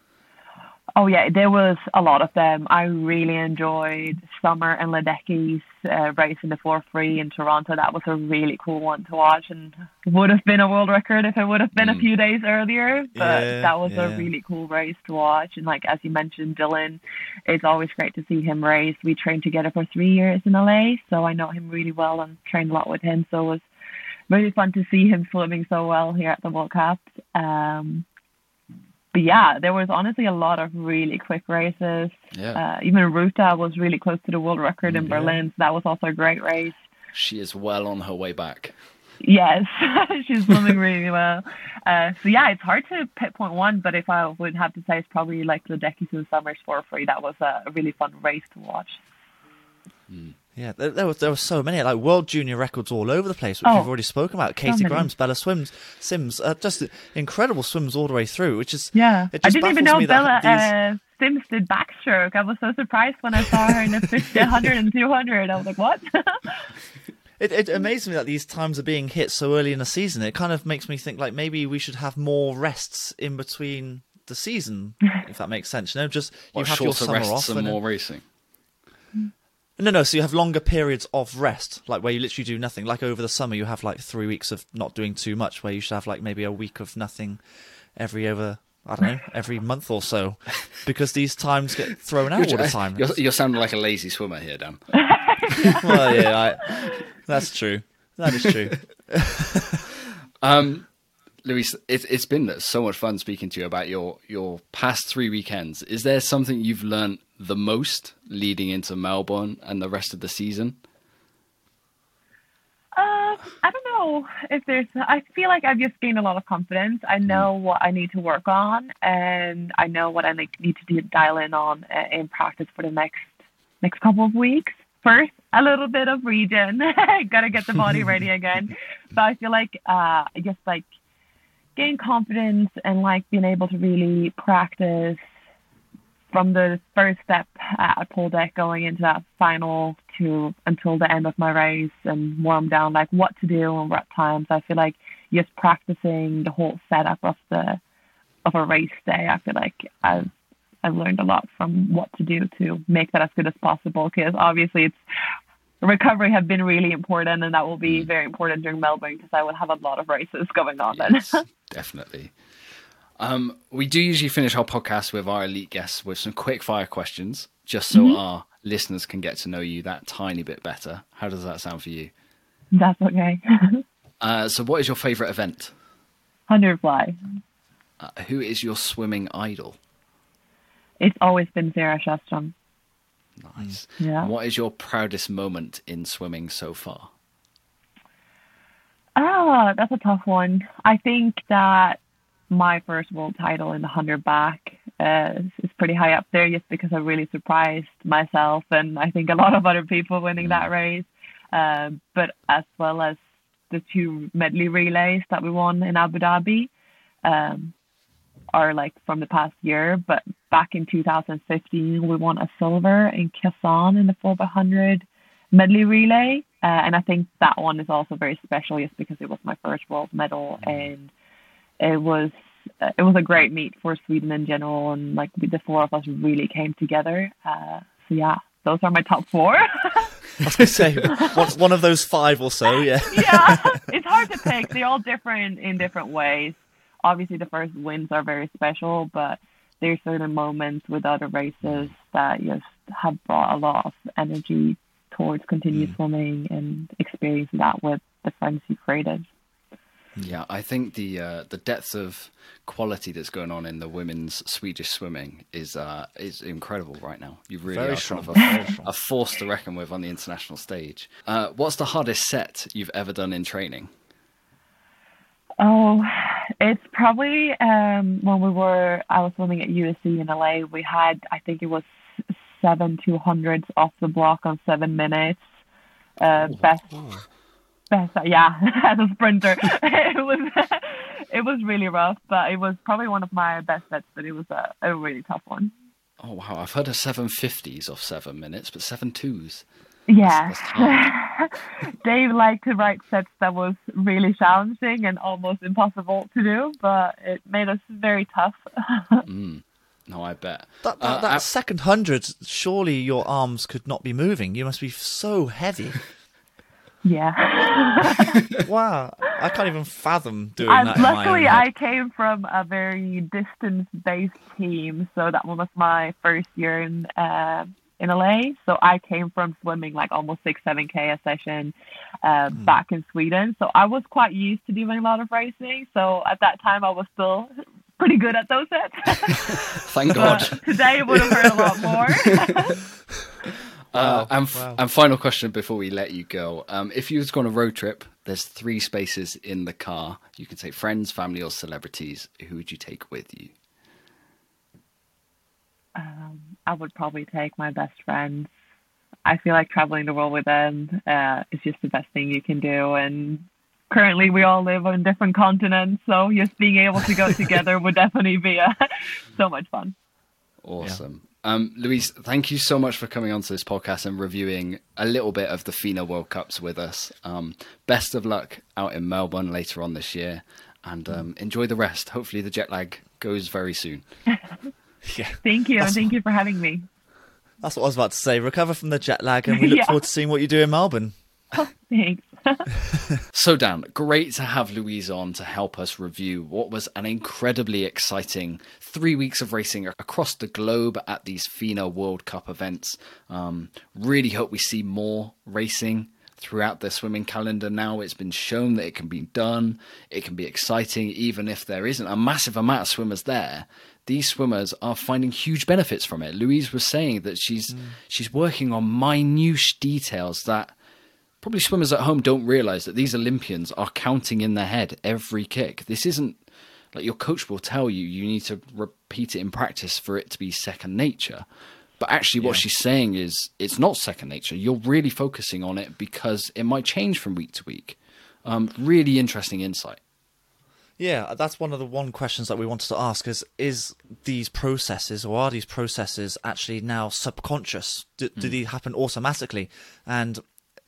A: Oh, yeah, there was a lot of them. I really enjoyed Summer and Ledecky's uh, race in the four free in Toronto. That was a really cool one to watch, and would have been a world record if it would have been mm. a few days earlier. But yeah, that was yeah. a really cool race to watch. And like, as you mentioned, Dylan, it's always great to see him race. We trained together for three years in L A, so I know him really well and trained a lot with him. So it was really fun to see him swimming so well here at the World Cup. Um, But yeah, there was honestly a lot of really quick races. Yeah. Uh, even Ruta was really close to the world record in yeah. Berlin. So that was also a great race.
C: She is well on her way back.
A: Yes, she's swimming really well. Uh, so yeah, it's hard to pick point one, but if I would have to say, it's probably like Ledecky to the Summers four free. That was a really fun race to watch.
D: Mm. Yeah, there, there, was, there were so many, like world junior records all over the place, which oh, we've already spoken about. Katie so Grimes, Bella Swims, Sims, uh, just incredible swims all the way through, which is...
A: Yeah,
D: it just
A: I didn't even know Bella
D: these...
A: uh, Sims did backstroke. I was so surprised when I saw her in the fifty, one hundred, and two hundred. I was like, what?
D: it, it amazes me that these times are being hit so early in the season. It kind of makes me think like maybe we should have more rests in between the season, if that makes sense. You know, just you
C: what,
D: have your summer
C: rests
D: off
C: and,
D: and
C: more racing.
D: No, no, so you have longer periods of rest, like where you literally do nothing. Like over the summer, you have like three weeks of not doing too much, where you should have like maybe a week of nothing every over, I don't know, every month or so, because these times get thrown out all the time.
C: You're, you're sounding like a lazy swimmer here, Dan.
D: Well, yeah, I, that's true. That is true.
C: um, Louise, it, it's been so much fun speaking to you about your, your past three weekends. Is there something you've learned the most leading into Melbourne and the rest of the season?
A: Uh, I don't know if there's... I feel like I've just gained a lot of confidence. I know mm. what I need to work on, and I know what I need to do, dial in on uh, in practice for the next next couple of weeks. First, a little bit of regen. Gotta get the body ready again. But I feel like uh, just like gain confidence and like being able to really practice from the first step at pool deck going into that final to until the end of my race and warm down, like what to do and what times. I feel like just practicing the whole setup of the of a race day. I feel like I've I've learned a lot from what to do to make that as good as possible, because obviously it's recovery have been really important, and that will be very important during Melbourne because I will have a lot of races going on
C: yes,
A: then.
C: Definitely. Um, we do usually finish our podcast with our elite guests with some quick fire questions, just so mm-hmm. our listeners can get to know you that tiny bit better. How does that sound for you?
A: That's okay.
C: uh, so what is your favourite event?
A: one hundred fly.
C: Uh, who is your swimming idol?
A: It's always been Sarah Sjöström.
C: Nice.
A: Yeah.
C: What is your proudest moment in swimming so far?
A: Ah, that's a tough one. I think that my first world title in the one hundred back uh, is pretty high up there, just because I really surprised myself and I think a lot of other people winning that race. Uh, but as well as the two medley relays that we won in Abu Dhabi um, are like from the past year. But back in two thousand fifteen, we won a silver in Kazan in the four by one hundred medley relay. Uh, and I think that one is also very special just because it was my first world medal, and it was uh, it was a great meet for Sweden in general, and like the four of us really came together. Uh, so yeah, those are my top four.
D: I was going to say, one, one of those five or so, yeah.
A: Yeah, it's hard to pick. They're all different in different ways. Obviously, the first wins are very special, but there's certain moments with other races that just have brought a lot of energy towards continued mm. swimming and experiencing that with the friends you created.
C: Yeah, I think the uh, the depth of quality that's going on in the women's Swedish swimming is uh, is incredible right now. You really
D: Very
C: are
D: strong.
C: kind of a, a force to reckon with on the international stage. Uh, what's the hardest set you've ever done in training?
A: Oh, it's probably um, when we were, I was swimming at U S C in L A, we had, I think it was seven two hundreds off the block on seven minutes. Uh,
C: Ooh.
A: best,
C: Ooh.
A: best, yeah, as a sprinter. it was it was really rough, but it was probably one of my best sets, but it was a, a really tough one.
C: Oh, wow. I've heard of seven fifties off seven minutes, but seven twos.
A: Yeah.
C: That's, that's
A: Dave liked to write sets that was really challenging and almost impossible to do, but it made us very tough.
C: mm. No, I bet.
D: That, that,
C: uh,
D: that
C: I-
D: second hundred, surely your arms could not be moving. You must be so heavy.
A: Yeah.
D: Wow. I can't even fathom doing
A: I,
D: that in my own
A: luckily,
D: head.
A: I came from a very distance-based team, so that one was my first year in uh, in L A. So I came from swimming like almost six, seven k a session uh,
D: Hmm.
A: back in Sweden. So I was quite used to doing a lot of racing. So at that time, I was still pretty good at those sets.
C: Thank God.
A: But today it would have hurt a lot more.
C: Uh,
D: Wow,
C: and, f-
D: wow.
C: and final question before we let you go. Um, if you was on a road trip, there's three spaces in the car. You can take friends, family, or celebrities. Who would you take with you?
A: Um, I would probably take my best friends. I feel like traveling the world with them uh, is just the best thing you can do. And currently we all live on different continents, so just being able to go together would definitely be uh, so much fun.
C: Awesome. Um, Louise, thank you so much for coming onto this podcast and reviewing a little bit of the FINA World Cups with us. Um, best of luck out in Melbourne later on this year, and um, enjoy the rest. Hopefully the jet lag goes very soon.
D: Yeah.
A: Thank you,
D: That's-
A: and thank you for having me.
D: That's what I was about to say. Recover from the jet lag, and we look
A: Yeah.
D: forward to seeing what you do in Melbourne.
A: Thanks.
C: So Dan, great to have Louise on to help us review what was an incredibly exciting three weeks of racing across the globe at these FINA World Cup events. Um, really hope we see more racing throughout the swimming calendar now. It's been shown that it can be done. It can be exciting, even if there isn't a massive amount of swimmers there. These swimmers are finding huge benefits from it. Louise was saying that she's mm. she's working on minute details that probably swimmers at home don't realize, that these Olympians are counting in their head every kick. This isn't like your coach will tell you you need to repeat it in practice for it to be second nature. But actually what
D: Yeah.
C: she's saying is it's not second nature. You're really focusing on it because it might change from week to week. Um, really interesting insight.
D: Yeah, that's one of the one questions that we wanted to ask is, is these processes, or are these processes actually now subconscious? Do, mm. do they happen automatically? And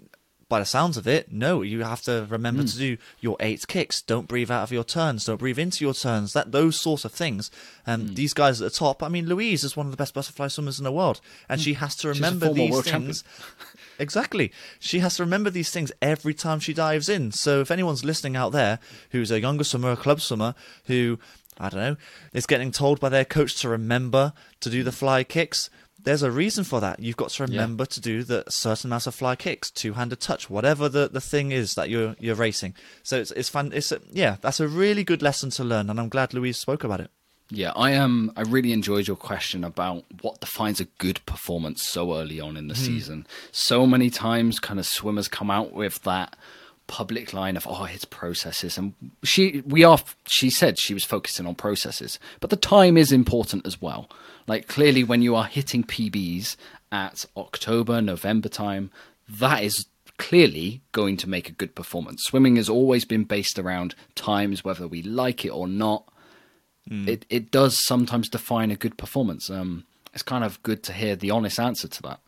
D: by the sounds of it, no, you have to remember mm. to do your eight kicks. Don't breathe out of your turns. Don't breathe into your turns. That Those sorts of things. Um, mm. These guys at the top, I mean, Louise is one of the best butterfly swimmers in the world. And mm. she has to remember these things. Exactly. She has to remember these things every time she dives in. So if anyone's listening out there who's a younger swimmer, a club swimmer, who, I don't know, is getting told by their coach to remember to do the fly kicks, there's a reason for that. You've got to remember yeah. to do the certain amount of fly kicks, two-handed touch, whatever the, the thing is that you're you're racing. So it's it's fun. It's a, yeah, that's a really good lesson to learn, and I'm glad Louise spoke about it.
C: Yeah, I um I really enjoyed your question about what defines a good performance so early on in the mm. season. So many times, kind of swimmers come out with that public line of, oh, it's processes, and she we are she said she was focusing on processes, but the time is important as well. Like, clearly when you are hitting P Bs at October, November time, that is clearly going to make a good performance. Swimming has always been based around times, whether we like it or not. Mm. It it does sometimes define a good performance. Um, it's kind of good to hear the honest answer to that.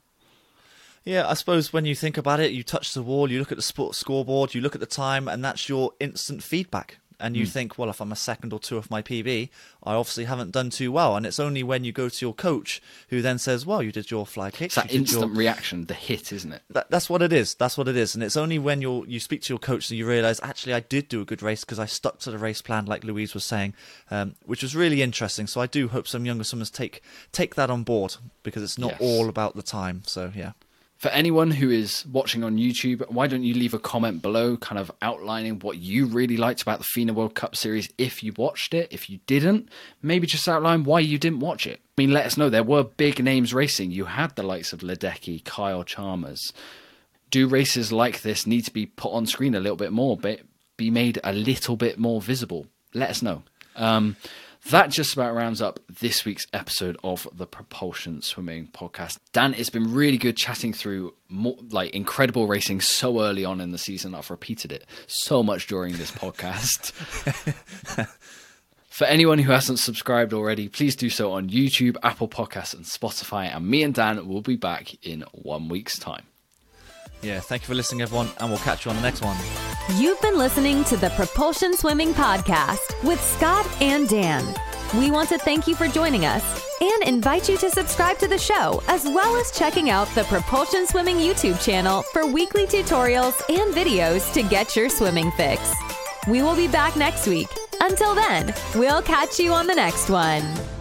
D: Yeah, I suppose when you think about it, you touch the wall, you look at the sport scoreboard, you look at the time, and that's your instant feedback. and you mm. think, well, if I'm a second or two off my P B, I obviously haven't done too well. And it's only when you go to your coach who then says, well, you did your fly kick.
C: It's that instant your... reaction, the hit, isn't it?
D: That, that's what it is. That's what it is. And it's only when you you speak to your coach that you realise, actually, I did do a good race because I stuck to the race plan, like Louise was saying, um, which was really interesting. So I do hope some younger swimmers take take that on board, because it's not yes. all about the time. So, yeah.
C: For anyone who is watching on YouTube, why don't you leave a comment below kind of outlining what you really liked about the FINA World Cup Series if you watched it. If you didn't, maybe just outline why you didn't watch it. I mean, let us know. There were big names racing. You had the likes of Ledecky, Kyle Chalmers. Do races like this need to be put on screen a little bit more, but be made a little bit more visible? Let us know. Um, That just about rounds up this week's episode of the Propulsion Swimming Podcast. Dan, it's been really good chatting through more, like incredible racing so early on in the season. I've repeated it so much during this podcast. For anyone who hasn't subscribed already, please do so on YouTube, Apple Podcasts, and Spotify. And me and Dan will be back in one week's time.
D: Yeah, thank you for listening, everyone, and we'll catch you on the next one.
B: You've been listening to the Propulsion Swimming Podcast with Scott and Dan. We want to thank you for joining us and invite you to subscribe to the show, as well as checking out the Propulsion Swimming YouTube channel for weekly tutorials and videos to get your swimming fix. We will be back next week. Until then, we'll catch you on the next one.